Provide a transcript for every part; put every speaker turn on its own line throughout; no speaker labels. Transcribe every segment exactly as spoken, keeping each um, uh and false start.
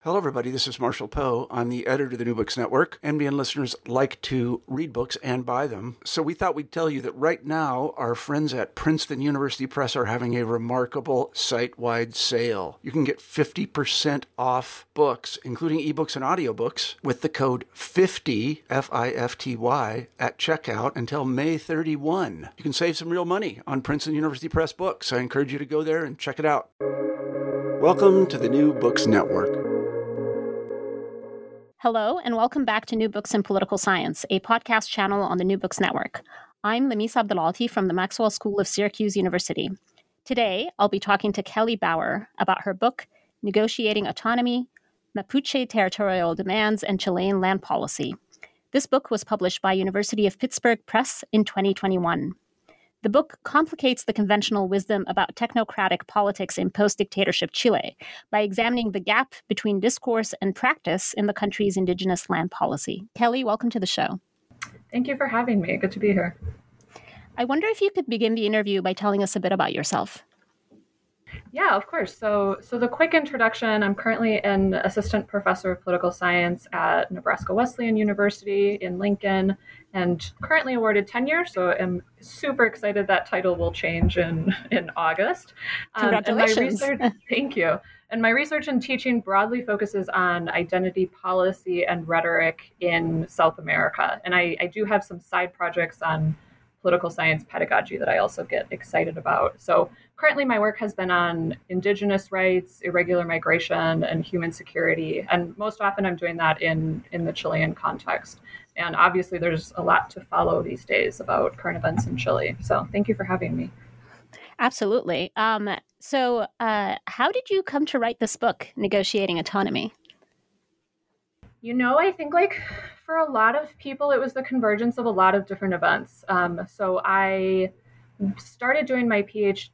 Hello, everybody. This is Marshall Poe. I'm the editor of the New Books Network. N B N listeners like to read books and buy them. So we thought we'd tell you that right now, our friends at Princeton University Press are having a remarkable site-wide sale. You can get fifty percent off books, including ebooks and audiobooks, with the code fifty, F I F T Y, at checkout until May thirty-first. You can save some real money on Princeton University Press books. I encourage you to go there and check it out. Welcome to the New Books Network.
Hello, and welcome back to New Books in Political Science, a podcast channel on the New Books Network. I'm Lamisa Abdelalty from the Maxwell School of Syracuse University. Today, I'll be talking to Kelly Bauer about her book, Negotiating Autonomy, Mapuche Territorial Demands and Chilean Land Policy. This book was published by University of Pittsburgh Press in twenty twenty-one. The book complicates the conventional wisdom about technocratic politics in post-dictatorship Chile by examining the gap between discourse and practice in the country's indigenous land policy. Kelly, welcome to the show.
Thank you for having me. Good to be here.
I wonder if you could begin the interview by telling us a bit about yourself.
Yeah, of course. So, so the quick introduction, I'm currently an assistant professor of political science at Nebraska Wesleyan University in Lincoln, and currently awarded tenure. So I'm super excited that title will change in, in August.
Congratulations.
Um, and my research, thank you. And my research and teaching broadly focuses on identity policy and rhetoric in South America. And I, I do have some side projects on political science pedagogy that I also get excited about. So currently my work has been on indigenous rights, irregular migration, and human security. And most often I'm doing that in, in the Chilean context. And obviously there's a lot to follow these days about current events in Chile. So thank you for having me.
Absolutely. Um, so uh, how did you come to write this book, Negotiating Autonomy?
You know, I think like for a lot of people, it was the convergence of a lot of different events. Um, so I started doing my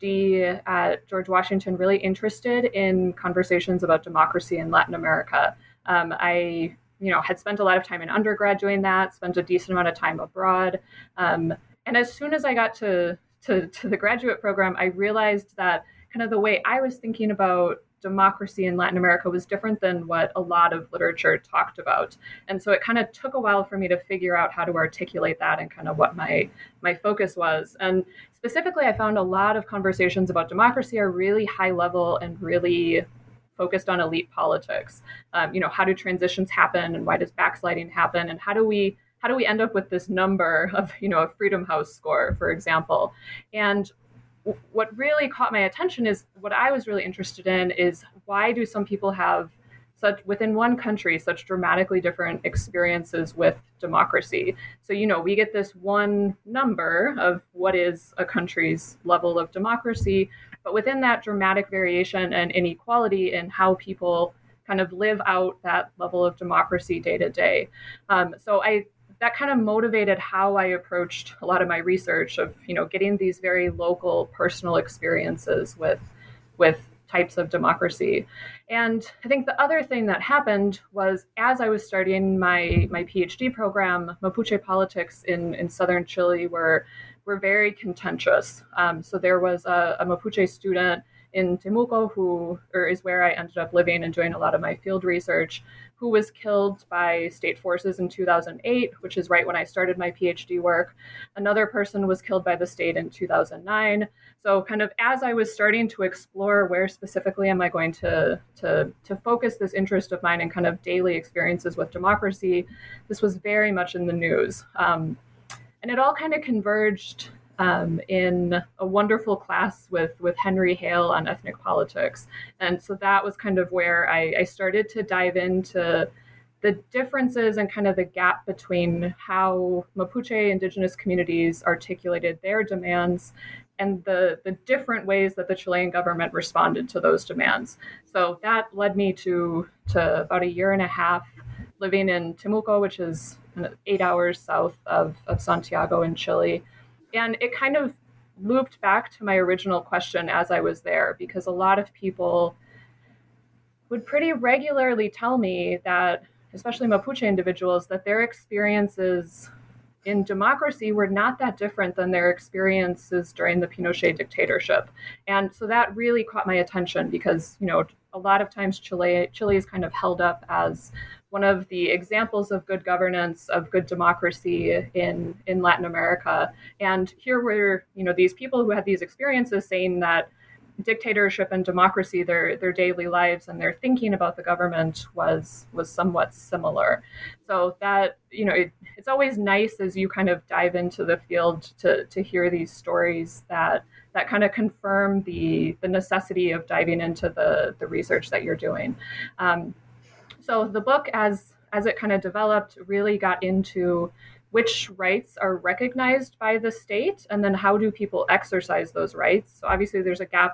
PhD at George Washington, really interested in conversations about democracy in Latin America. Um, I, you know, had spent a lot of time in undergrad doing that, spent a decent amount of time abroad. Um, and as soon as I got to, to, to the graduate program, I realized that kind of the way I was thinking about democracy in Latin America was different than what a lot of literature talked about. And so it kind of took a while for me to figure out how to articulate that and kind of what my, my focus was. And specifically, I found a lot of conversations about democracy are really high level and really focused on elite politics. Um, you know, how do transitions happen and why does backsliding happen? And how do we how do we end up with this number of, you know, a Freedom House score, for example? And what really caught my attention is what I was really interested in is why do some people have such within one country such dramatically different experiences with democracy? So, you know, we get this one number of what is a country's level of democracy, but within that dramatic variation and inequality in how people kind of live out that level of democracy day to day. Um, so I that kind of motivated how I approached a lot of my research of, you know, getting these very local personal experiences with, with types of democracy. And I think the other thing that happened was as I was starting my, my PhD program, Mapuche politics in, in southern Chile were, were very contentious. Um, so there was a, a Mapuche student in Temuco, who or is where I ended up living and doing a lot of my field research, who was killed by state forces in two thousand eight, which is right when I started my PhD work. Another person was killed by the state in two thousand nine. So kind of as I was starting to explore where specifically am I going to, to, to focus this interest of mine in kind of daily experiences with democracy, this was very much in the news. Um, and it all kind of converged Um, in a wonderful class with, with Henry Hale on ethnic politics. And so that was kind of where I, I started to dive into the differences and kind of the gap between how Mapuche indigenous communities articulated their demands and the, the different ways that the Chilean government responded to those demands. So that led me to, to about a year and a half living in Temuco, which is eight hours south of, of Santiago in Chile. And it kind of looped back to my original question as I was there, because a lot of people would pretty regularly tell me that, especially Mapuche individuals, that their experiences in democracy were not that different than their experiences during the Pinochet dictatorship. And so that really caught my attention because, you know, a lot of times Chile, Chile is kind of held up as one of the examples of good governance, of good democracy in, in Latin America. And here were, you know, these people who had these experiences saying that dictatorship and democracy, their their daily lives and their thinking about the government was was somewhat similar. So that, you know, it, it's always nice as you kind of dive into the field to to hear these stories that that kind of confirm the the necessity of diving into the the research that you're doing. Um, so the book, as as it kind of developed, really got into which rights are recognized by the state, and then how do people exercise those rights. So obviously there's a gap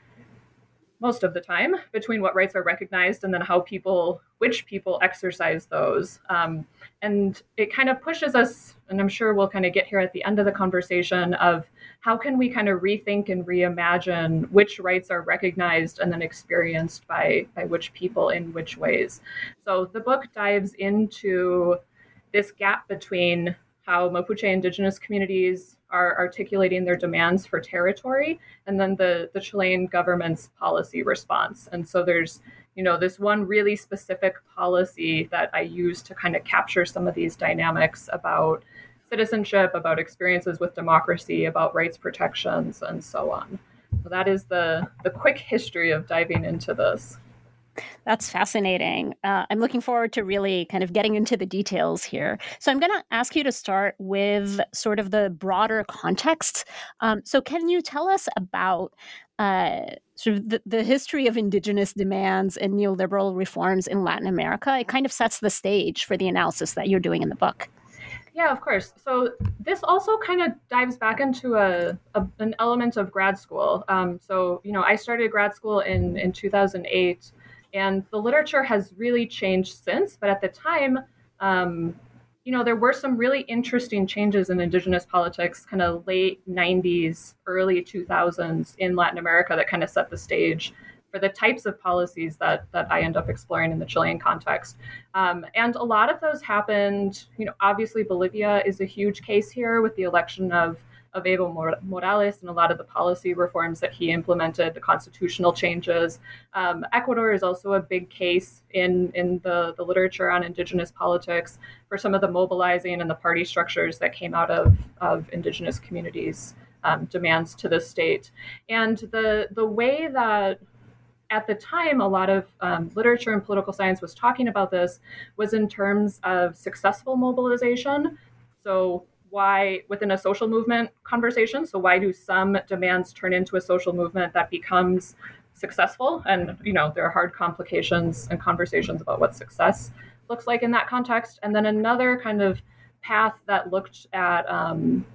most of the time between what rights are recognized and then how people, which people exercise those. Um, and it kind of pushes us, and I'm sure we'll kind of get here at the end of the conversation, of how can we kind of rethink and reimagine which rights are recognized and then experienced by, by which people in which ways. So the book dives into this gap between how Mapuche indigenous communities are articulating their demands for territory, and then the, the Chilean government's policy response. And so there's, you know, this one really specific policy that I use to kind of capture some of these dynamics about citizenship, about experiences with democracy, about rights protections, and so on. So that is the, the quick history of diving into this.
That's fascinating. Uh, I'm looking forward to really kind of getting into the details here. So I'm going to ask you to start with sort of the broader context. Um, so can you tell us about uh, sort of the, the history of indigenous demands and neoliberal reforms in Latin America? It kind of sets the stage for the analysis that you're doing in the book.
Yeah, of course. So this also kind of dives back into a, a an element of grad school. Um, so, you know, I started grad school in, in two thousand eight. And the literature has really changed since. But at the time, um, you know, there were some really interesting changes in indigenous politics, kind of late nineties, early two thousands in Latin America that kind of set the stage for the types of policies that that I end up exploring in the Chilean context. Um, and a lot of those happened, you know, obviously Bolivia is a huge case here with the election of of Evo Morales and a lot of the policy reforms that he implemented, the constitutional changes. Um, Ecuador is also a big case in, in the, the literature on indigenous politics for some of the mobilizing and the party structures that came out of, of indigenous communities' um, demands to the state. And the, the way that at the time, a lot of um, literature and political science was talking about this was in terms of successful mobilization. So why within a social movement conversation, so why do some demands turn into a social movement that becomes successful? And, you know, there are hard complications and conversations about what success looks like in that context. And then another kind of path that looked at um,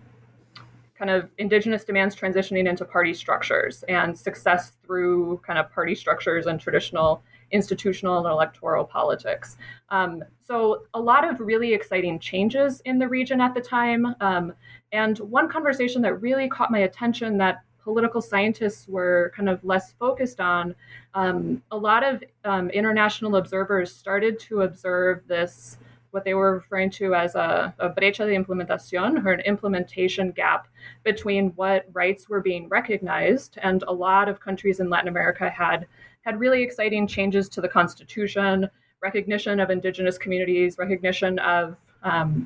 kind of indigenous demands transitioning into party structures and success through kind of party structures and traditional institutional and electoral politics. Um, so a lot of really exciting changes in the region at the time. Um, and one conversation that really caught my attention that political scientists were kind of less focused on, um, a lot of um, international observers started to observe this, what they were referring to as a, a brecha de implementación, or an implementation gap between what rights were being recognized. And a lot of countries in Latin America had had really exciting changes to the Constitution, recognition of indigenous communities, recognition of um,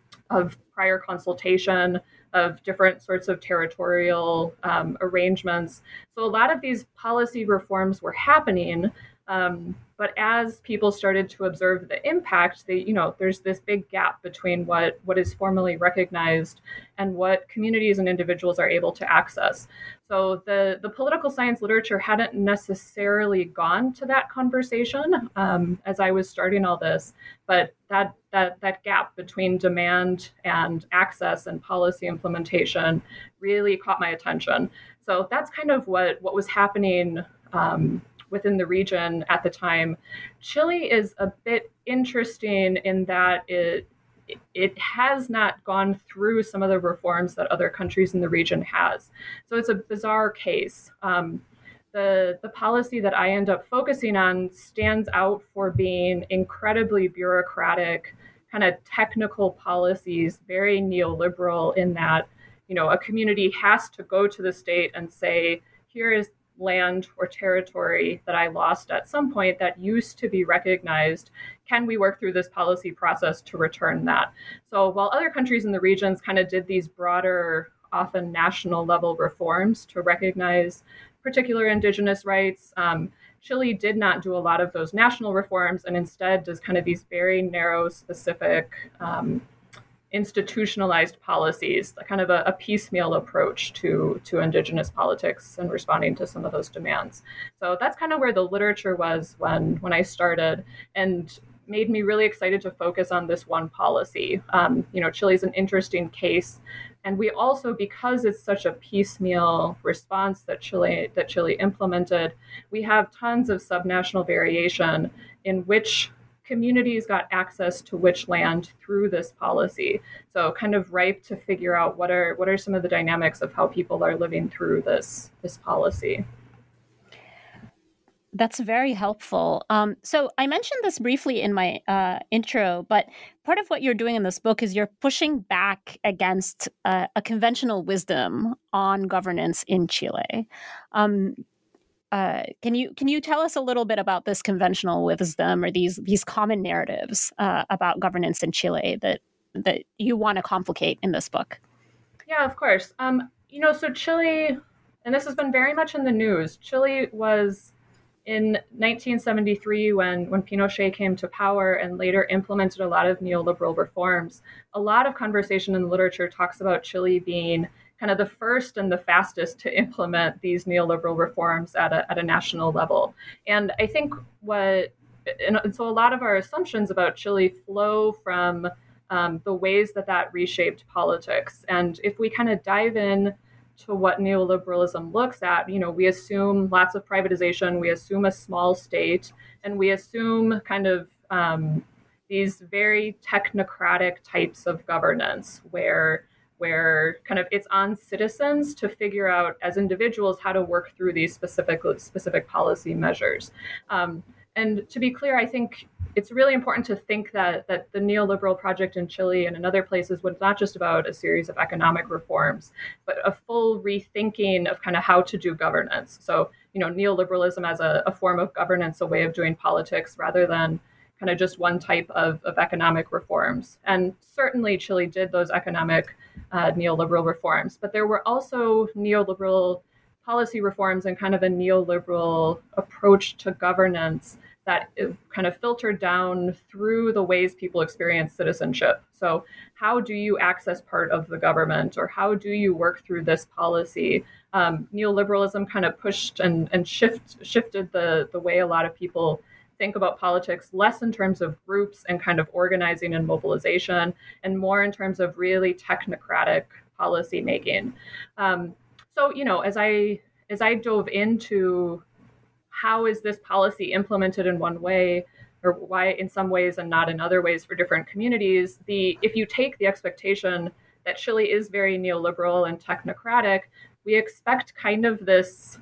of prior consultation, of different sorts of territorial um, arrangements. So a lot of these policy reforms were happening, um, but as people started to observe the impact, they, you know, there's this big gap between what what is formally recognized and what communities and individuals are able to access. So the, the political science literature hadn't necessarily gone to that conversation um, as I was starting all this, but that, that that gap between demand and access and policy implementation really caught my attention. So that's kind of what, what was happening um, within the region at the time. Chile is a bit interesting in that it it has not gone through some of the reforms that other countries in the region has. So it's a bizarre case. Um, the, the policy that I end up focusing on stands out for being incredibly bureaucratic, kind of technical policies, very neoliberal in that, you know, a community has to go to the state and say, here is land or territory that I lost at some point that used to be recognized? Can we work through this policy process to return that? So while other countries in the regions kind of did these broader, often national level reforms to recognize particular indigenous rights, um, Chile did not do a lot of those national reforms and instead does kind of these very narrow, specific, um, institutionalized policies, kind of a, a piecemeal approach to, to indigenous politics and responding to some of those demands. So that's kind of where the literature was when, when I started, and made me really excited to focus on this one policy. Um, you know, Chile's an interesting case. And we also, because it's such a piecemeal response that Chile that Chile implemented, we have tons of subnational variation in which communities got access to which land through this policy. So kind of ripe to figure out what are what are some of the dynamics of how people are living through this this policy.
That's very helpful. Um, so I mentioned this briefly in my uh, intro, but part of what you're doing in this book is you're pushing back against uh, a conventional wisdom on governance in Chile. Um, uh, can you can you tell us a little bit about this conventional wisdom or these these common narratives uh, about governance in Chile that that you want to complicate in this book?
Yeah, of course. Um, you know, so Chile, and this has been very much in the news. Chile was in nineteen seventy-three, when, when Pinochet came to power and later implemented a lot of neoliberal reforms, a lot of conversation in the literature talks about Chile being kind of the first and the fastest to implement these neoliberal reforms at a, at a national level. And I think what, and, and so a lot of our assumptions about Chile flow from um, the ways that that reshaped politics. And if we kind of dive in to what neoliberalism looks at, you know, we assume lots of privatization, we assume a small state, and we assume kind of um, these very technocratic types of governance where where kind of it's on citizens to figure out as individuals how to work through these specific specific policy measures. Um, and to be clear, I think it's really important to think that that the neoliberal project in Chile and in other places was not just about a series of economic reforms, but a full rethinking of kind of how to do governance. So, you know, neoliberalism as a, a form of governance, a way of doing politics rather than kind of just one type of, of economic reforms. And certainly Chile did those economic uh, neoliberal reforms, but there were also neoliberal policy reforms and kind of a neoliberal approach to governance that kind of filtered down through the ways people experience citizenship. So how do you access part of the government, or how do you work through this policy? Um, neoliberalism kind of pushed and, and shift, shifted the, the way a lot of people think about politics, less in terms of groups and kind of organizing and mobilization, and more in terms of really technocratic policy making. Um, so, you know, as I as I dove into how is this policy implemented in one way, or why in some ways and not in other ways for different communities, the if you take the expectation that Chile is very neoliberal and technocratic, we expect kind of this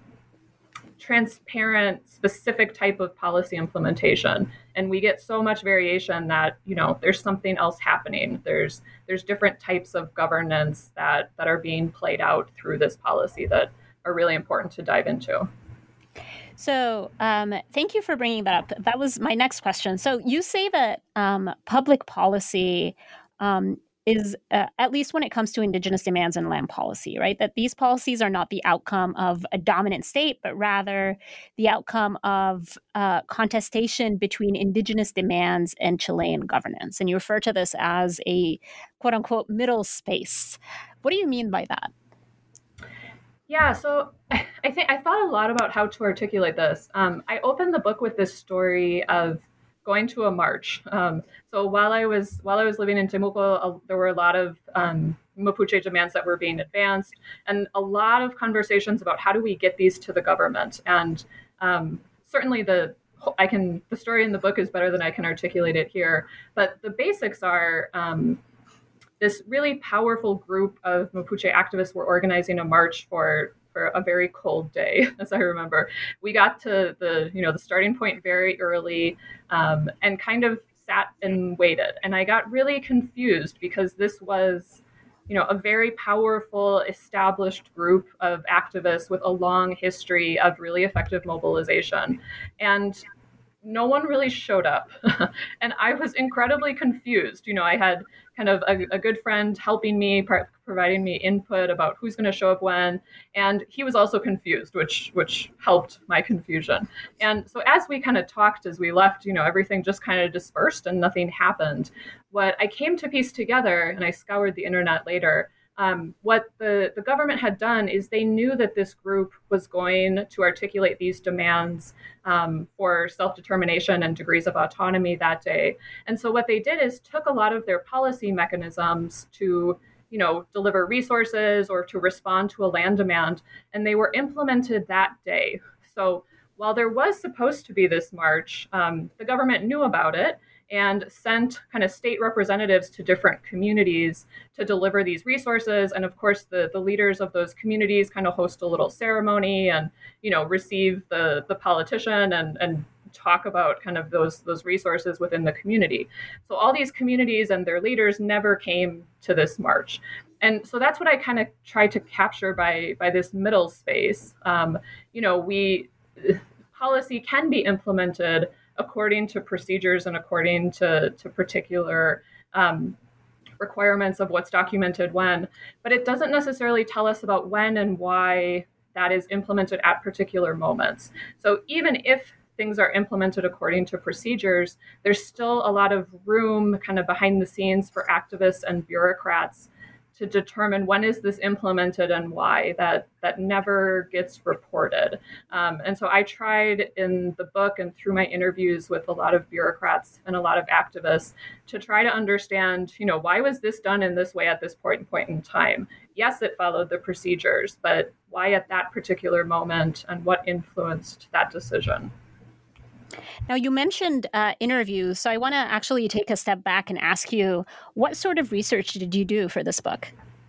transparent, specific type of policy implementation. And we get so much variation that, you know, there's something else happening. There's there's different types of governance that, that are being played out through this policy that are really important to dive into.
So um, thank you for bringing that up. That was my next question. So you say that um, public policy um, is, uh, at least when it comes to indigenous demands and land policy, right? That these policies are not the outcome of a dominant state, but rather the outcome of uh, contestation between indigenous demands and Chilean governance. And you refer to this as a quote unquote middle space. What do you mean by that?
Yeah, so I think I thought a lot about how to articulate this. Um, I opened the book with this story of going to a march. Um, so while I was while I was living in Temuco, uh, there were a lot of um, Mapuche demands that were being advanced, and a lot of conversations about how do we get these to the government. And um, certainly the I can the story in the book is better than I can articulate it here. But the basics are. Um, This really powerful group of Mapuche activists were organizing a march for, for a very cold day, as I remember. We got to the you know the starting point very early um, and kind of sat and waited. And I got really confused because this was you know, a very powerful, established group of activists with a long history of really effective mobilization. And no one really showed up. And I was incredibly confused. You know, I had kind of a, a good friend helping me, par- providing me input about who's going to show up when, and he was also confused, which which helped my confusion. And so as we kind of talked as we left, you know, everything just kind of dispersed and nothing happened. What I came to piece together, and I scoured the internet later, um, what the, the government had done is they knew that this group was going to articulate these demands um, for self-determination and degrees of autonomy that day. And so what they did is took a lot of their policy mechanisms to, you know, deliver resources or to respond to a land demand, and they were implemented that day. So while there was supposed to be this march, um, the government knew about it and sent kind of state representatives to different communities to deliver these resources. And of course, the, the leaders of those communities kind of host a little ceremony and, you know, receive the, the politician and, and talk about kind of those, those resources within the community. So all these communities and their leaders never came to this march. And so that's what I kind of tried to capture by, by this middle space. Um, you know, we policy can be implemented according to procedures and according to, to particular um, requirements of what's documented when, but it doesn't necessarily tell us about when and why that is implemented at particular moments. So even if things are implemented according to procedures, there's still a lot of room kind of behind the scenes for activists and bureaucrats to determine when is this implemented and why. That that never gets reported. Um, and so I tried in the book and through my interviews with a lot of bureaucrats and a lot of activists to try to understand, you know, why was this done in this way at this point, point in time? Yes, it followed the procedures, but why at that particular moment and what influenced that decision?
Now, you mentioned uh, interviews, so I want to actually take a step back and ask you, what sort of research did you do for this book?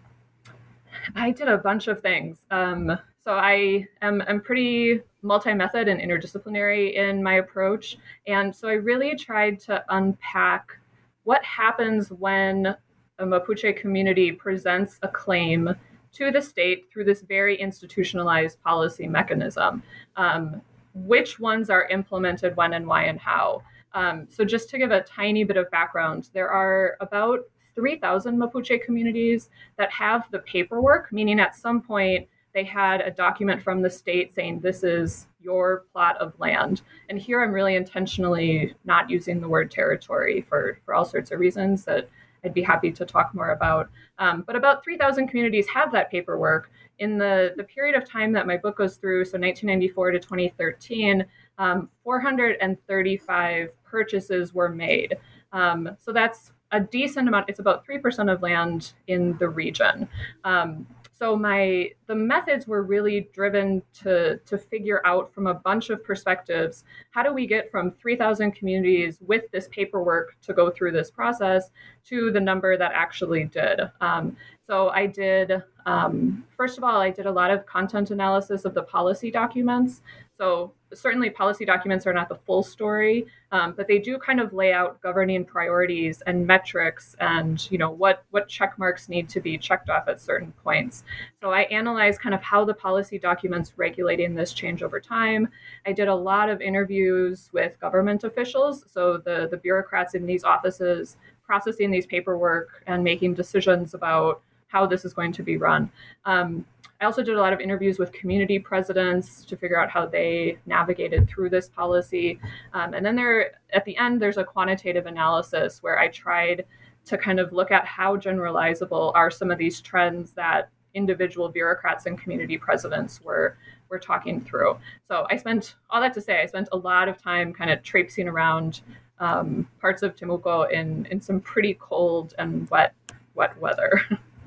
I did a bunch of things. Um, so I am I'm pretty multi-method and interdisciplinary in my approach. And so I really tried to unpack what happens when a Mapuche community presents a claim to the state through this very institutionalized policy mechanism. Um, which ones are implemented when and why and how. Um, so just to give a tiny bit of background, there are about three thousand Mapuche communities that have the paperwork, meaning at some point they had a document from the state saying this is your plot of land. And here I'm really intentionally not using the word territory for, for all sorts of reasons that I'd be happy to talk more about. Um, but about three thousand communities have that paperwork. In the, the period of time that my book goes through, so nineteen ninety-four to twenty thirteen, um, four hundred thirty-five purchases were made. Um, so that's a decent amount. It's about three percent of land in the region. Um, so my the methods were really driven to, to figure out from a bunch of perspectives, how do we get from three thousand communities with this paperwork to go through this process to the number that actually did. Um, so I did, um, first of all, I did a lot of content analysis of the policy documents. So certainly policy documents are not the full story, um, but they do kind of lay out governing priorities and metrics and, you know, what, what check marks need to be checked off at certain points. So I analyzed kind of how the policy documents regulating this change over time. I did a lot of interviews with government officials, so the, the bureaucrats in these offices processing these paperwork and making decisions about how this is going to be run. Um, I also did a lot of interviews with community presidents to figure out how they navigated through this policy. Um, and then there, at the end, there's a quantitative analysis where I tried to kind of look at how generalizable are some of these trends that individual bureaucrats and community presidents were, were talking through. So I spent, all that to say, I spent a lot of time kind of traipsing around um, parts of Temuco in, in some pretty cold and wet, wet weather.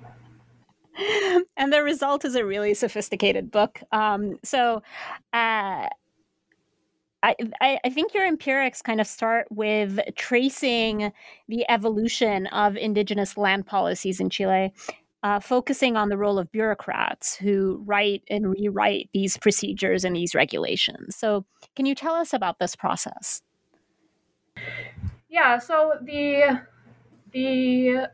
And the result is a really sophisticated book. Um, so uh, I, I think your empirics kind of start with tracing the evolution of indigenous land policies in Chile, uh, focusing on the role of bureaucrats who write and rewrite these procedures and these regulations. So can you tell us about this process?
Yeah, so the the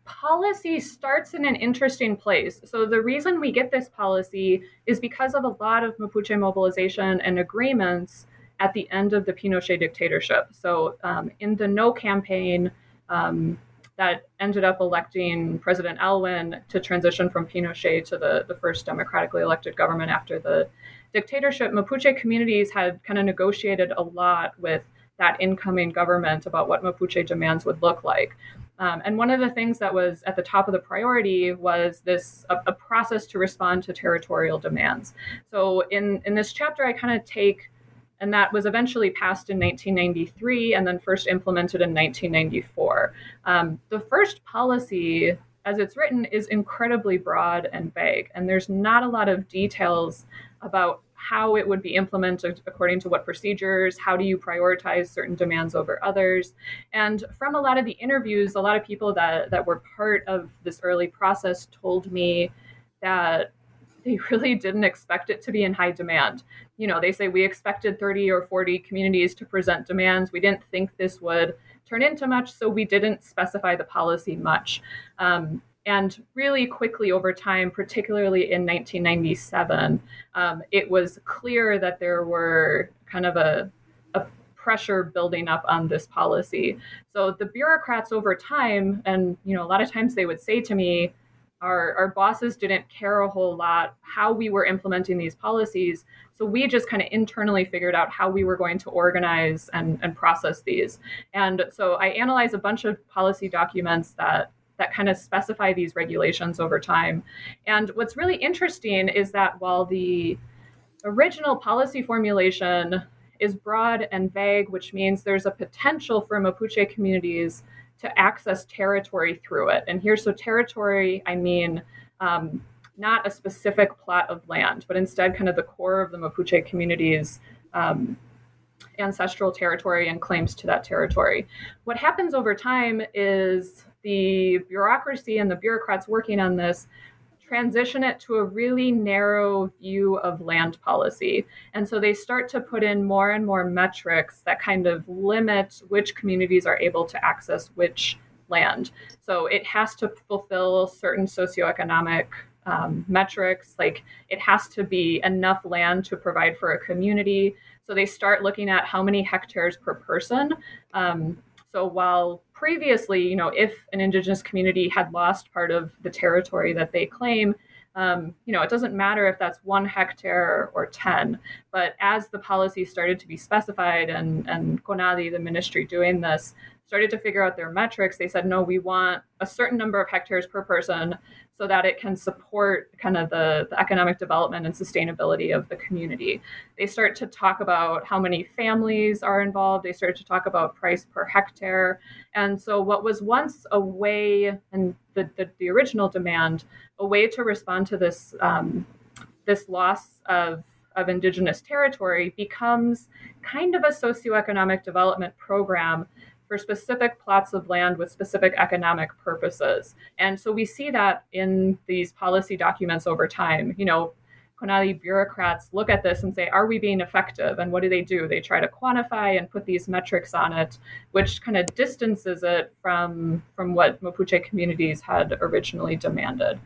policy starts in an interesting place. So the reason we get this policy is because of a lot of Mapuche mobilization and agreements at the end of the Pinochet dictatorship. So um, in the No campaign um, that ended up electing President Aylwin to transition from Pinochet to the, the first democratically elected government after the dictatorship, Mapuche communities had kind of negotiated a lot with that incoming government about what Mapuche demands would look like. Um, and one of the things that was at the top of the priority was this a, a process to respond to territorial demands. So in, in this chapter, I kind of take, and that was eventually passed in nineteen ninety-three and then first implemented in nineteen ninety-four. Um, the first policy, as it's written, is incredibly broad and vague, and there's not a lot of details about how it would be implemented according to what procedures, how do you prioritize certain demands over others. And from a lot of the interviews, a lot of people that, that were part of this early process told me that they really didn't expect it to be in high demand. You know, they say we expected thirty or forty communities to present demands. We didn't think this would turn into much, so we didn't specify the policy much. Um, And really quickly over time, particularly in nineteen ninety-seven, um, it was clear that there were kind of a, a pressure building up on this policy. So the bureaucrats over time, and you know, a lot of times they would say to me, our, our bosses didn't care a whole lot how we were implementing these policies. So we just kind of internally figured out how we were going to organize and, and process these. And so I analyzed a bunch of policy documents that that kind of specify these regulations over time. And what's really interesting is that while the original policy formulation is broad and vague, which means there's a potential for Mapuche communities to access territory through it. And here, so territory, I mean, um, not a specific plot of land, but instead kind of the core of the Mapuche community's um, ancestral territory and claims to that territory. What happens over time is the bureaucracy and the bureaucrats working on this transition it to a really narrow view of land policy. And so they start to put in more and more metrics that kind of limit which communities are able to access which land. So it has to fulfill certain socioeconomic um, metrics, like it has to be enough land to provide for a community. So they start looking at how many hectares per person. Um, so while previously, you know, if an Indigenous community had lost part of the territory that they claim, um, you know, it doesn't matter if that's one hectare or ten. But as the policy started to be specified and, and CONADI, the ministry doing this, started to figure out their metrics, they said, no, we want a certain number of hectares per person so that it can support kind of the, the economic development and sustainability of the community. They start to talk about how many families are involved. They start to talk about price per hectare. And so what was once a way, and the, the, the original demand, a way to respond to this, um, this loss of, of Indigenous territory becomes kind of a socioeconomic development program for specific plots of land with specific economic purposes. And so we see that in these policy documents over time. You know, CONADI bureaucrats look at this and say, are we being effective? And what do they do? They try to quantify and put these metrics on it, which kind of distances it from, from what Mapuche communities had originally demanded.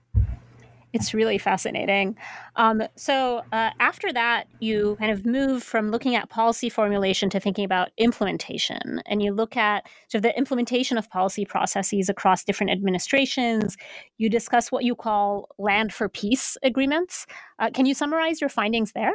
It's really fascinating. Um, so uh, after that, you kind of move from looking at policy formulation to thinking about implementation. And you look at sort of the implementation of policy processes across different administrations. You discuss what you call land for peace agreements. Uh, can you summarize your findings there?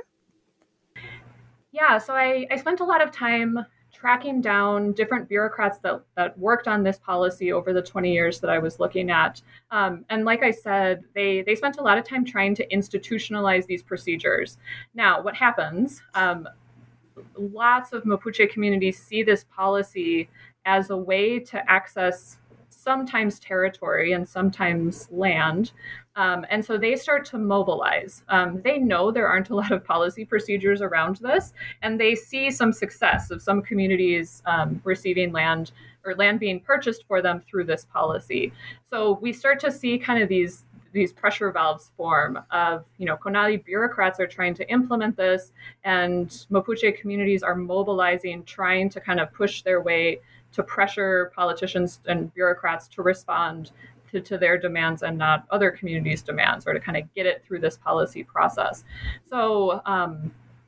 Yeah, so I, I spent a lot of time tracking down different bureaucrats that, that worked on this policy over the twenty years that I was looking at. Um, and like I said, they, they spent a lot of time trying to institutionalize these procedures. Now, what happens? Um, lots of Mapuche communities see this policy as a way to access sometimes territory and sometimes land. Um, and so they start to mobilize. Um, they know there aren't a lot of policy procedures around this, and they see some success of some communities um, receiving land or land being purchased for them through this policy. So we start to see kind of these these pressure valves form of, you know, CONADI bureaucrats are trying to implement this, and Mapuche communities are mobilizing, trying to kind of push their way to pressure politicians and bureaucrats to respond to, to their demands and not other communities' demands, or to kind of get it through this policy process. So um,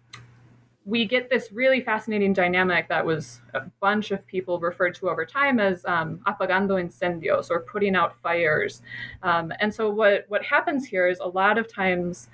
we get this really fascinating dynamic that was a bunch of people referred to over time as um, apagando incendios, or putting out fires. Um, and so what, what happens here is a lot of times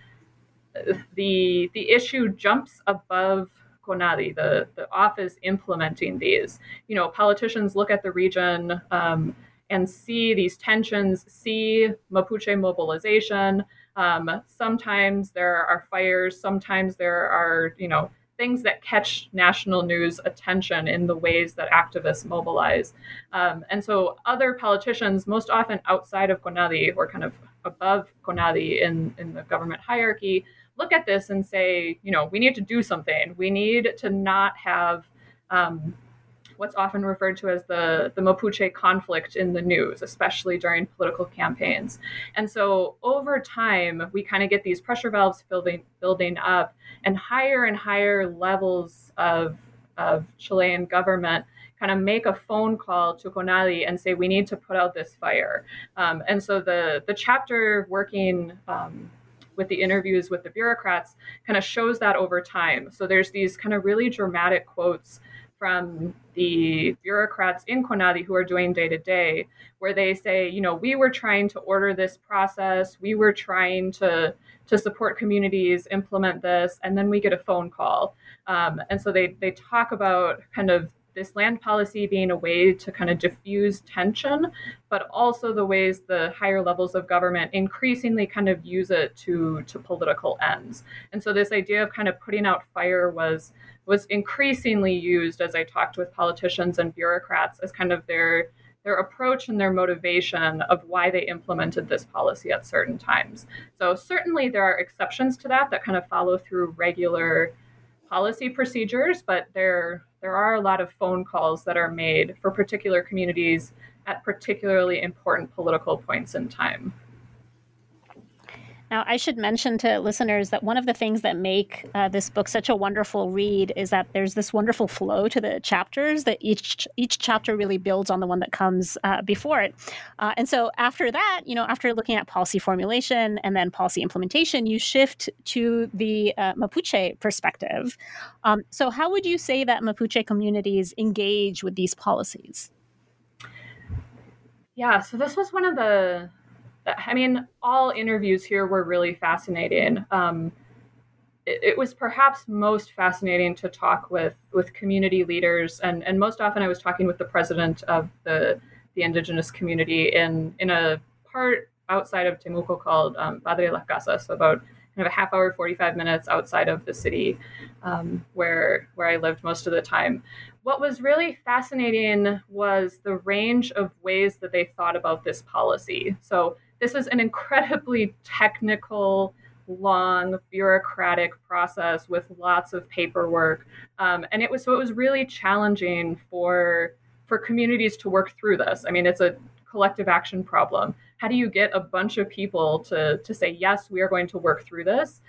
the the issue jumps above CONADI, the, the office implementing these. You know, politicians look at the region um, and see these tensions, see Mapuche mobilization. Um, sometimes there are fires, sometimes there are, you know, things that catch national news attention in the ways that activists mobilize. Um, and so other politicians, most often outside of CONADI or kind of above CONADI in, in the government hierarchy, look at this and say, you know, we need to do something. We need to not have um, what's often referred to as the, the Mapuche conflict in the news, especially during political campaigns. And so over time, we kind of get these pressure valves building, building up, and higher and higher levels of, of Chilean government kind of make a phone call to CONADI and say, we need to put out this fire. Um, and so the, the chapter working um, with the interviews with the bureaucrats kind of shows that over time. So there's these kind of really dramatic quotes from the bureaucrats in CONADI who are doing day to day, where they say, you know, we were trying to order this process, we were trying to to support communities, implement this, and then we get a phone call. Um, and so they they talk about kind of this land policy being a way to kind of diffuse tension, but also the ways the higher levels of government increasingly kind of use it to, to political ends. And so this idea of kind of putting out fire was was increasingly used as I talked with politicians and bureaucrats as kind of their their approach and their motivation of why they implemented this policy at certain times. So certainly there are exceptions to that that kind of follow through regular policy procedures, but there there are a lot of phone calls that are made for particular communities at particularly important political points in time.
Now, I should mention to listeners that one of the things that make uh, this book such a wonderful read is that there's this wonderful flow to the chapters, that each each chapter really builds on the one that comes uh, before it. Uh, and so after that, you know, after looking at policy formulation and then policy implementation, you shift to the uh, Mapuche perspective. Um, so how would you say that Mapuche communities engage with these policies?
Yeah, so this was one of the I mean, all interviews here were really fascinating. Um, it, it was perhaps most fascinating to talk with, with community leaders, and, and most often I was talking with the president of the, the indigenous community in, in a part outside of Temuco called um, Padre Las Casas, so about kind of a half hour, forty-five minutes outside of the city um, where where I lived most of the time. What was really fascinating was the range of ways that they thought about this policy. So this is an incredibly technical, long, bureaucratic process with lots of paperwork. Um, and it was so it was really challenging for, for communities to work through this. I mean, it's a collective action problem. How do you get a bunch of people to, to say, yes, we are going to work through this,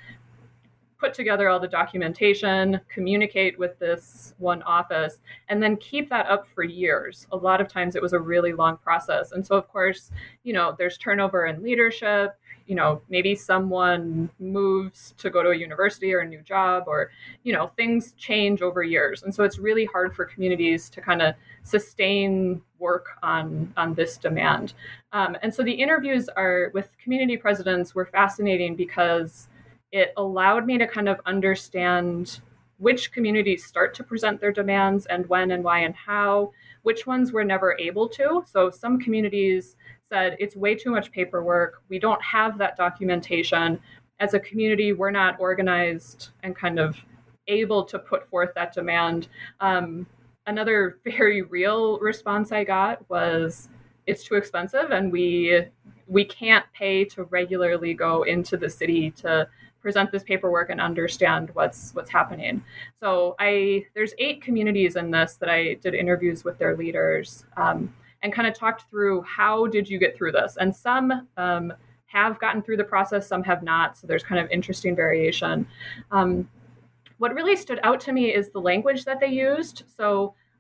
put together all the documentation, communicate with this one office, and then keep that up for years? A lot of times it was a really long process. And so, of course, you know, there's turnover in leadership. You know, maybe someone moves to go to a university or a new job, or, you know, things change over years. And so it's really hard for communities to kind of sustain work on, on this demand. Um, and so the interviews are with community presidents were fascinating because it allowed me to kind of understand which communities start to present their demands and when and why and how, which ones were never able to. So some communities said, it's way too much paperwork. We don't have that documentation. As a community, we're not organized and kind of able to put forth that demand. Um, another very real response I got was, it's too expensive and we we can't pay to regularly go into the city to present this paperwork and understand what's what's happening. So I there's eight communities in this that I did interviews with their leaders um, and kind of talked through, how did you get through this? And some um, have gotten through the process, some have not. So there's kind of interesting variation. Um, what really stood out to me is the language that they used. So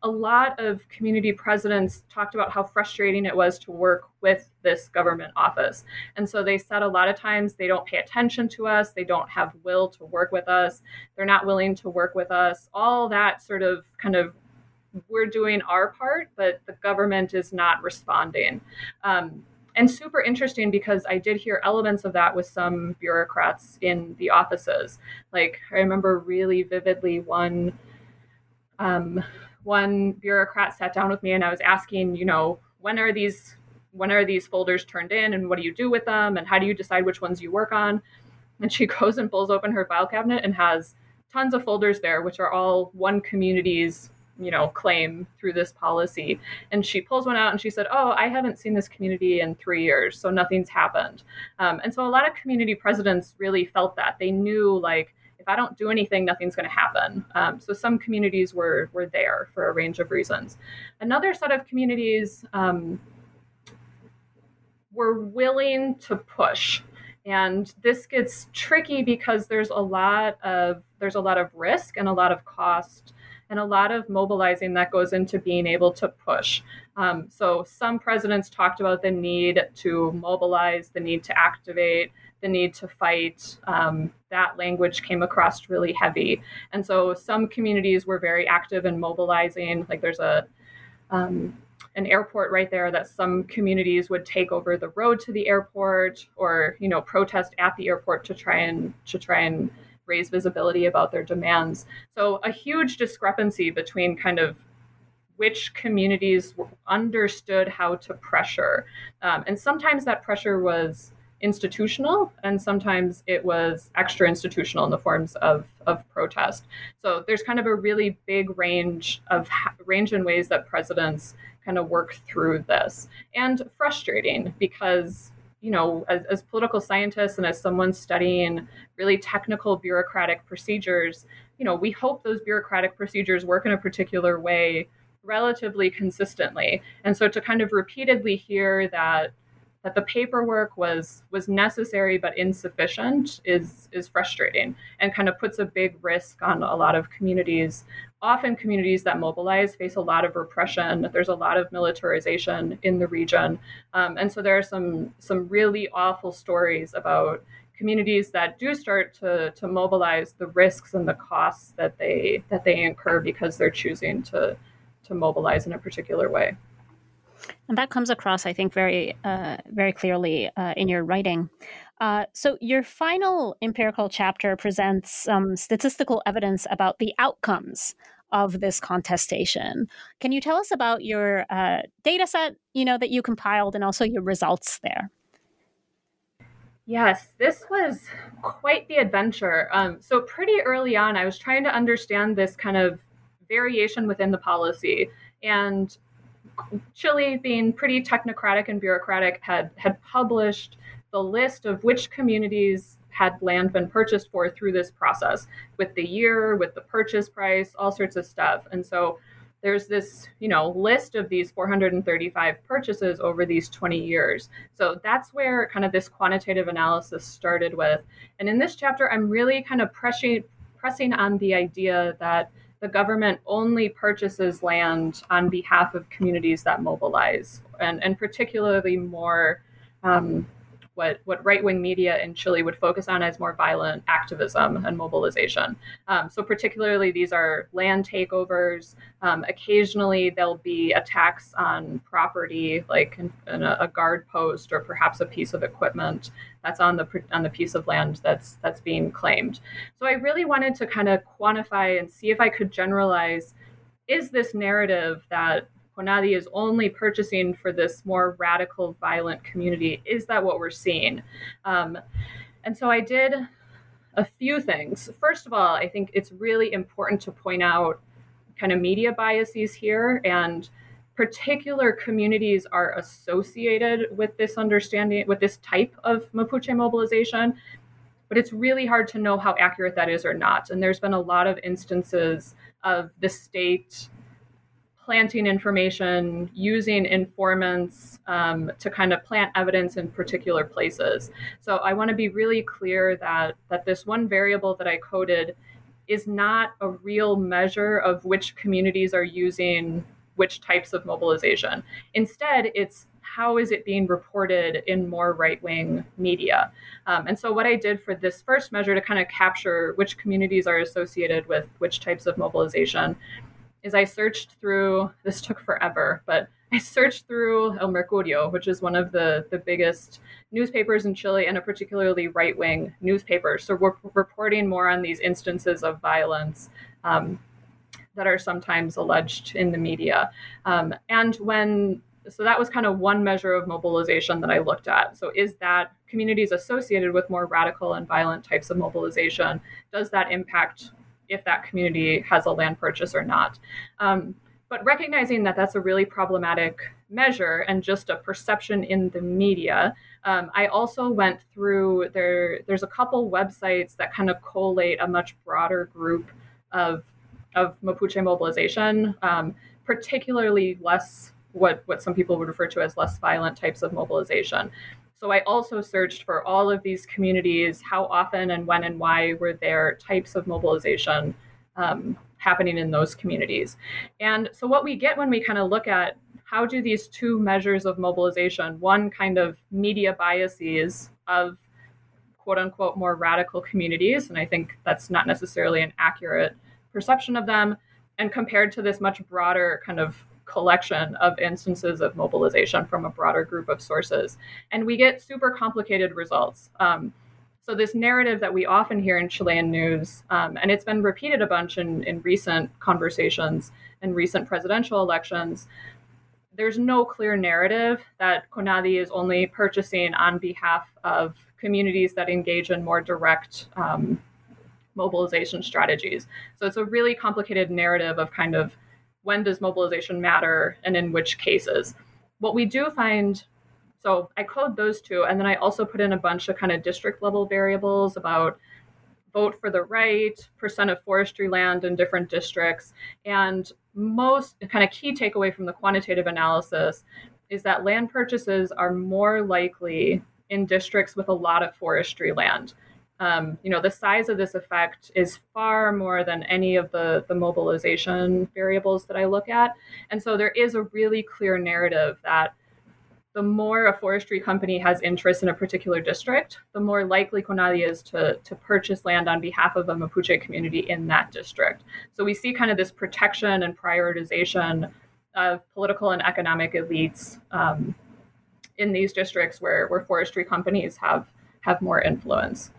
a lot of community presidents talked about how frustrating it was to work with this government office. And so they said a lot of times they don't pay attention to us, they don't have will to work with us, they're not willing to work with us, all that sort of kind of we're doing our part, but the government is not responding. Um, and super interesting because I did hear elements of that with some bureaucrats in the offices. Like I remember really vividly one um, one bureaucrat sat down with me and I was asking, you know, when are these when are these folders turned in and what do you do with them and how do you decide which ones you work on? And she goes and pulls open her file cabinet and has tons of folders there, which are all one community's you know, claim through this policy. And she pulls one out and she said, oh, I haven't seen this community in three years, so nothing's happened. Um, and so a lot of community presidents really felt that. They knew, like, if I don't do anything, nothing's going to happen. Um, so some communities were were there for a range of reasons. Another set of communities um, were willing to push. And this gets tricky because there's a lot of there's a lot of risk and a lot of cost and a lot of mobilizing that goes into being able to push. Um, so some presidents talked about the need to mobilize, the need to activate, the need to fight. Um, that language came across really heavy. And so some communities were very active in mobilizing. Like there's a um, an airport right there that some communities would take over the road to the airport or, you know, protest at the airport to try and to try and raise visibility about their demands. So a huge discrepancy between kind of which communities understood how to pressure. Um, and sometimes that pressure was institutional and sometimes it was extra institutional in the forms of, of protest. So there's kind of a really big range of range in ways that presidents kind of work through this, and frustrating because, you know, as, as political scientists and as someone studying really technical bureaucratic procedures, you know, we hope those bureaucratic procedures work in a particular way relatively consistently. And so to kind of repeatedly hear that that the paperwork was was necessary but insufficient is is frustrating and kind of puts a big risk on a lot of communities. Often communities that mobilize face a lot of repression. There's a lot of militarization in the region. Um, and so there are some some really awful stories about communities that do start to, to mobilize, the risks and the costs that they that they incur because they're choosing to to mobilize in a particular way.
And that comes across, I think, very, uh, very clearly uh, in your writing. Uh, so your final empirical chapter presents some statistical evidence about the outcomes of this contestation. Can you tell us about your uh, data set, you know, that you compiled and also your results there?
Yes, this was quite the adventure. Um, so pretty early on, I was trying to understand this kind of variation within the policy. And Chile, being pretty technocratic and bureaucratic, had, had published the list of which communities had land been purchased for through this process, with the year, with the purchase price, all sorts of stuff. And so there's this, you know, list of these four hundred thirty-five purchases over these twenty years. So that's where kind of this quantitative analysis started with. And in this chapter, I'm really kind of pressing, pressing on the idea that the government only purchases land on behalf of communities that mobilize, and, and particularly more um, what, what right-wing media in Chile would focus on as more violent activism and mobilization. Um, so particularly these are land takeovers. Um, occasionally there'll be attacks on property, like in, in a, a guard post or perhaps a piece of equipment that's on the on the piece of land that's that's being claimed. So I really wanted to kind of quantify and see if I could generalize, is this narrative that CONADI is only purchasing for this more radical, violent community, is that what we're seeing? Um, and so I did a few things. First of all, I think it's really important to point out kind of media biases here, and particular communities are associated with this understanding, with this type of Mapuche mobilization, but it's really hard to know how accurate that is or not. And there's been a lot of instances of the state planting information, using informants um, to kind of plant evidence in particular places. So I want to be really clear that that this one variable that I coded is not a real measure of which communities are using which types of mobilization. Instead, it's how is it being reported in more right-wing media? Um, and so what I did for this first measure to kind of capture which communities are associated with which types of mobilization is I searched through, this took forever, but I searched through El Mercurio, which is one of the, the biggest newspapers in Chile and a particularly right-wing newspaper. So we're reporting more on these instances of violence um, that are sometimes alleged in the media. Um, and when So that was kind of one measure of mobilization that I looked at. So is that communities associated with more radical and violent types of mobilization, does that impact if that community has a land purchase or not? Um, but recognizing that that's a really problematic measure and just a perception in the media, um, I also went through, there. there's a couple websites that kind of collate a much broader group of, of Mapuche mobilization, um, particularly less what, what some people would refer to as less violent types of mobilization. So I also searched for all of these communities, how often and when and why were there types of mobilization um, happening in those communities. And so what we get when we kind of look at how do these two measures of mobilization, one kind of media biases of quote unquote more radical communities, and I think that's not necessarily an accurate perception of them, and compared to this much broader kind of collection of instances of mobilization from a broader group of sources. And we get super complicated results. Um, so this narrative that we often hear in Chilean news, um, and it's been repeated a bunch in, in recent conversations and recent presidential elections, there's no clear narrative that CONADI is only purchasing on behalf of communities that engage in more direct um, mobilization strategies. So it's a really complicated narrative of kind of when does mobilization matter and in which cases. What we do find, so I code those two, and then I also put in a bunch of kind of district level variables about vote for the right, percent of forestry land in different districts. And most kind of key takeaway from the quantitative analysis is that land purchases are more likely in districts with a lot of forestry land. Um, you know, the size of this effect is far more than any of the, the mobilization variables that I look at. And so there is a really clear narrative that the more a forestry company has interest in a particular district, the more likely CONADI is to, to purchase land on behalf of a Mapuche community in that district. So we see kind of this protection and prioritization of political and economic elites um, in these districts where, where forestry companies have, have more influence.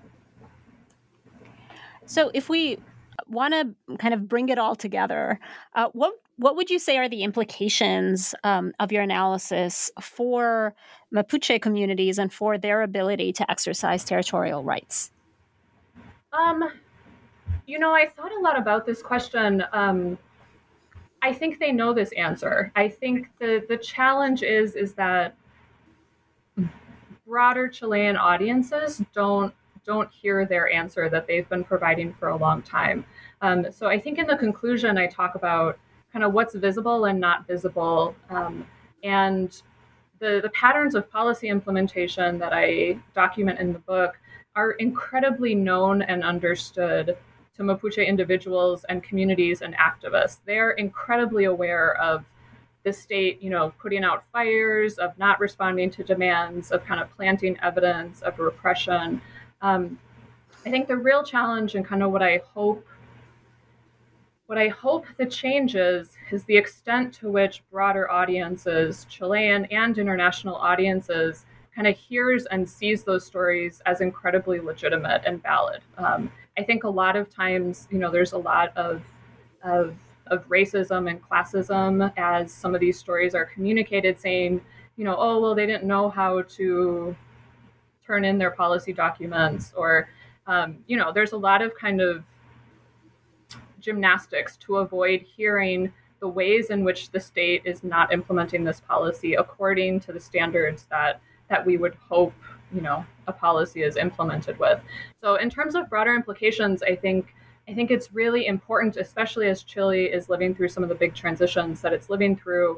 So if we want to kind of bring it all together, uh, what what would you say are the implications um, of your analysis for Mapuche communities and for their ability to exercise territorial rights?
Um, you know, I thought a lot about this question. Um, I think they know this answer. I think the, the challenge is, is that broader Chilean audiences don't don't hear their answer that they've been providing for a long time. Um, so I think in the conclusion, I talk about kind of what's visible and not visible, um, and the, the patterns of policy implementation that I document in the book are incredibly known and understood to Mapuche individuals and communities and activists. They're incredibly aware of the state, you know, putting out fires, of not responding to demands, of kind of planting evidence of repression. Um, I think the real challenge and kind of what I hope, what I hope the change is, is the extent to which broader audiences, Chilean and international audiences, kind of hears and sees those stories as incredibly legitimate and valid. Um, I think a lot of times, you know, there's a lot of, of, of racism and classism as some of these stories are communicated, saying, you know, oh, well, they didn't know how to turn in their policy documents, or, um, you know, there's a lot of kind of gymnastics to avoid hearing the ways in which the state is not implementing this policy according to the standards that that we would hope, you know, a policy is implemented with. So in terms of broader implications, I think I think it's really important, especially as Chile is living through some of the big transitions that it's living through,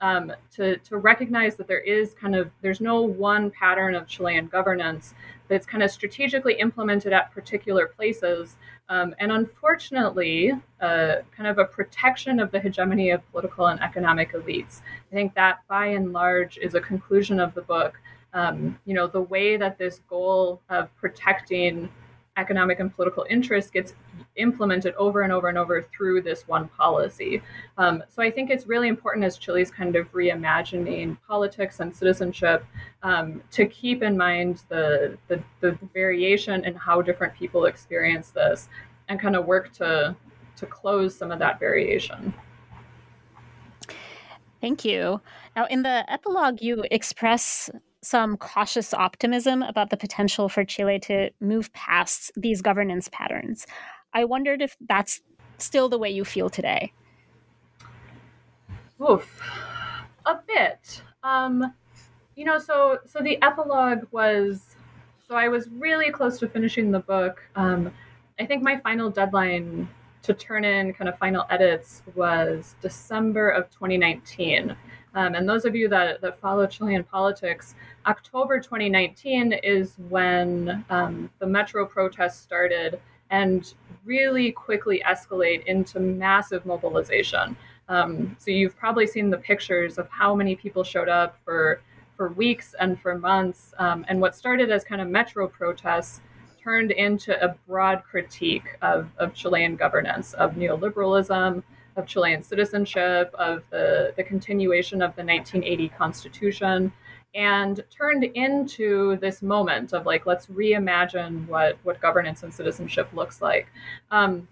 um, to, to recognize that there is kind of, there's no one pattern of Chilean governance that's kind of strategically implemented at particular places. Um, and unfortunately, uh, kind of a protection of the hegemony of political and economic elites. I think that by and large is a conclusion of the book. Um, you know, the way that this goal of protecting economic and political interests gets implemented over and over and over through this one policy. Um, so I think it's really important as Chile's kind of reimagining politics and citizenship um, to keep in mind the, the, the variation in how different people experience this and kind of work to, to close some of that variation.
Thank you. Now, in the epilogue, you express some cautious optimism about the potential for Chile to move past these governance patterns. I wondered if that's still the way you feel today.
Oof, a bit. Um, you know, so so the epilogue was, so I was really close to finishing the book. Um, I think my final deadline to turn in kind of final edits was December of twenty nineteen. Um, and those of you that, that follow Chilean politics, October twenty nineteen is when um, the Metro protests started and really quickly escalate into massive mobilization. Um, so you've probably seen the pictures of how many people showed up for, for weeks and for months. Um, and what started as kind of Metro protests turned into a broad critique of, of Chilean governance, of neoliberalism, of Chilean citizenship, of the, the continuation of the nineteen eighty Constitution, and turned into this moment of like, let's reimagine what, what governance and citizenship looks like. Um,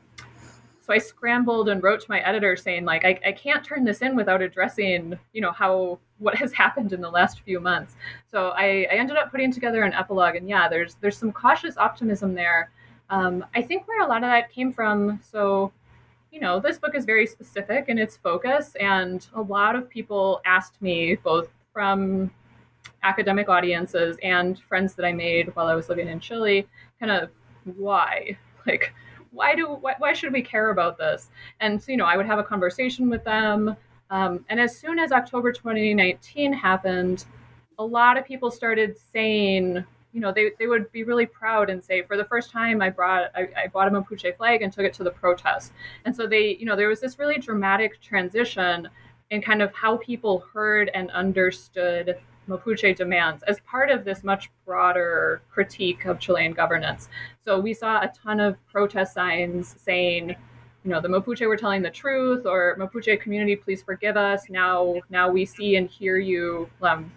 so I scrambled and wrote to my editor saying, like, I, I can't turn this in without addressing, you know, how what has happened in the last few months. So I, I ended up putting together an epilogue, and yeah, there's there's some cautious optimism there. Um, I think where a lot of that came from, so you know, this book is very specific in its focus, and a lot of people asked me, both from academic audiences and friends that I made while I was living in Chile, kind of why, like, why do why, why should we care about this? And so, you know, I would have a conversation with them, um, and as soon as October twenty nineteen happened, a lot of people started saying, you know, they, they would be really proud and say, for the first time, I brought I, I bought a Mapuche flag and took it to the protest. And so they, you know, there was this really dramatic transition in kind of how people heard and understood Mapuche demands as part of this much broader critique of Chilean governance. So we saw a ton of protest signs saying, you know, the Mapuche were telling the truth, or Mapuche community, please forgive us. Now, now we see and hear you. Um,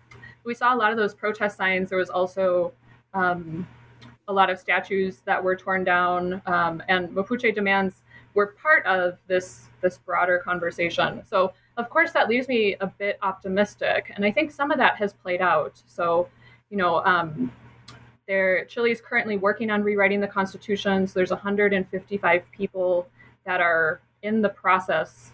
We saw a lot of those protest signs. There was also um, a lot of statues that were torn down, um, and Mapuche demands were part of this this broader conversation. So, of course, that leaves me a bit optimistic, and I think some of that has played out. So, you know, um, there Chile is currently working on rewriting the constitution. So there's one hundred fifty-five people that are in the process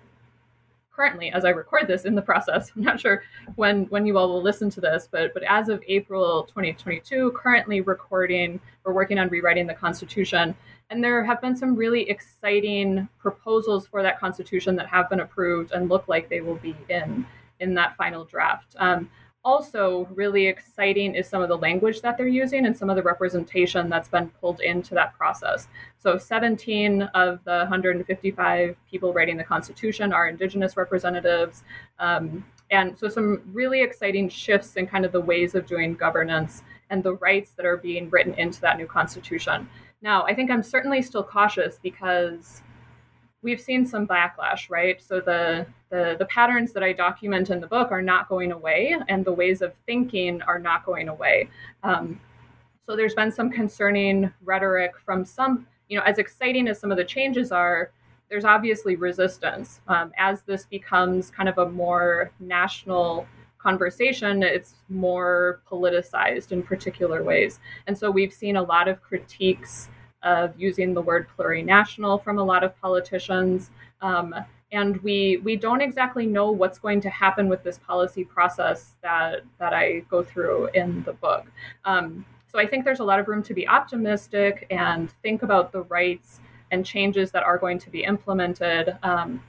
currently, as I record this, in the process. I'm not sure when when you all will listen to this, but but as of April twenty twenty-two, currently recording or working on rewriting the Constitution. And there have been some really exciting proposals for that Constitution that have been approved and look like they will be in in that final draft. Um, also, really exciting is some of the language that they're using and some of the representation that's been pulled into that process. So seventeen of the one hundred fifty-five people writing the Constitution are Indigenous representatives. Um, and so some really exciting shifts in kind of the ways of doing governance and the rights that are being written into that new Constitution. Now, I think I'm certainly still cautious because we've seen some backlash, right? So the, the the patterns that I document in the book are not going away, and the ways of thinking are not going away. Um, so there's been some concerning rhetoric from some, you know, as exciting as some of the changes are, there's obviously resistance. Um, as this becomes kind of a more national conversation, it's more politicized in particular ways. And so we've seen a lot of critiques of using the word plurinational from a lot of politicians. Um, and we we don't exactly know what's going to happen with this policy process that, that I go through in the book. Um, so I think there's a lot of room to be optimistic and think about the rights and changes that are going to be implemented. Um,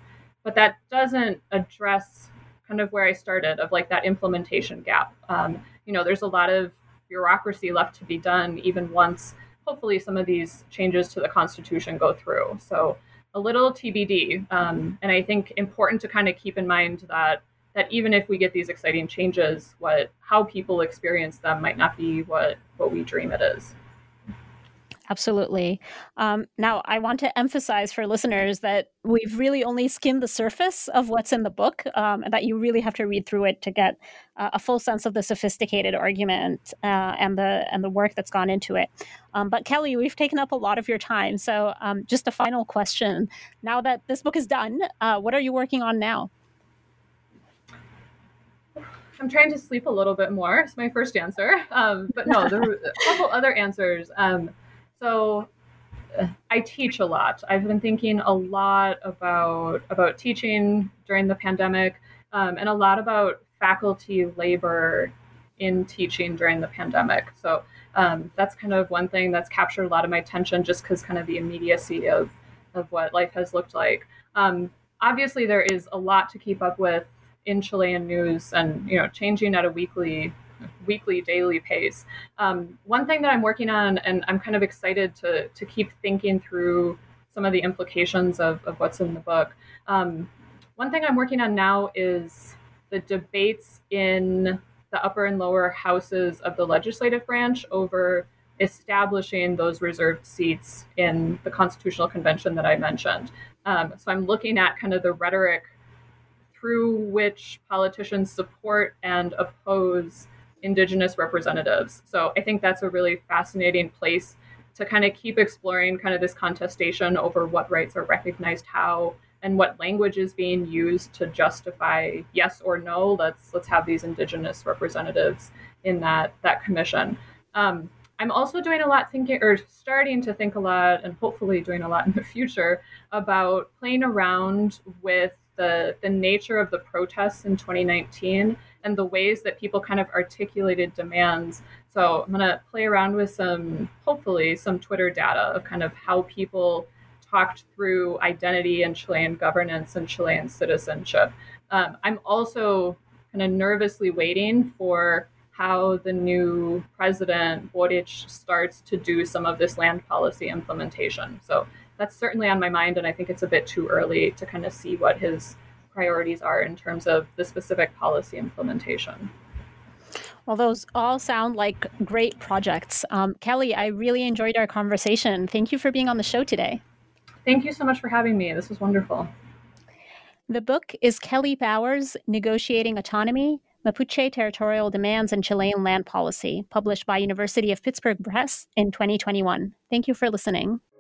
but that doesn't address kind of where I started of like that implementation gap. Um, you know, there's a lot of bureaucracy left to be done even once hopefully some of these changes to the Constitution go through. So a little T B D. Um, and I think important to kind of keep in mind that that even if we get these exciting changes, what how people experience them might not be what, what we dream it is.
Absolutely. Um, now, I want to emphasize for listeners that we've really only skimmed the surface of what's in the book, um, and that you really have to read through it to get uh, a full sense of the sophisticated argument uh, and the and the work that's gone into it. Um, but Kelly, we've taken up a lot of your time, so um, just a final question: now that this book is done, uh, what are you working on now?
I'm trying to sleep a little bit more. It's my first answer, um, but no, there are a couple other answers. Um, So uh, I teach a lot. I've been thinking a lot about about teaching during the pandemic, um, and a lot about faculty labor in teaching during the pandemic. So um, that's kind of one thing that's captured a lot of my attention, just because kind of the immediacy of of what life has looked like. Um, obviously, there is a lot to keep up with in Chilean news, and you know, changing at a weekly weekly, daily pace. Um, one thing that I'm working on, and I'm kind of excited to to keep thinking through some of the implications of, of what's in the book. Um, one thing I'm working on now is the debates in the upper and lower houses of the legislative branch over establishing those reserved seats in the Constitutional Convention that I mentioned. Um, so I'm looking at kind of the rhetoric through which politicians support and oppose Indigenous representatives. So I think that's a really fascinating place to kind of keep exploring kind of this contestation over what rights are recognized how, and what language is being used to justify yes or no, let's let's have these Indigenous representatives in that that commission. Um, I'm also doing a lot thinking, or starting to think a lot, and hopefully doing a lot in the future, about playing around with the the nature of the protests in twenty nineteen and the ways that people kind of articulated demands. So I'm going to play around with some, hopefully, some Twitter data of kind of how people talked through identity and Chilean governance and Chilean citizenship. Um, I'm also kind of nervously waiting for how the new president, Boric, starts to do some of this land policy implementation. So that's certainly on my mind, and I think it's a bit too early to kind of see what his priorities are in terms of the specific policy implementation.
Well, those all sound like great projects. Um, Kelly, I really enjoyed our conversation. Thank you for being on the show today.
Thank you so much for having me. This was wonderful.
The book is Kelly Bauer's Negotiating Autonomy, Mapuche Territorial Demands and Chilean Land Policy, published by University of Pittsburgh Press in twenty twenty-one. Thank you for listening.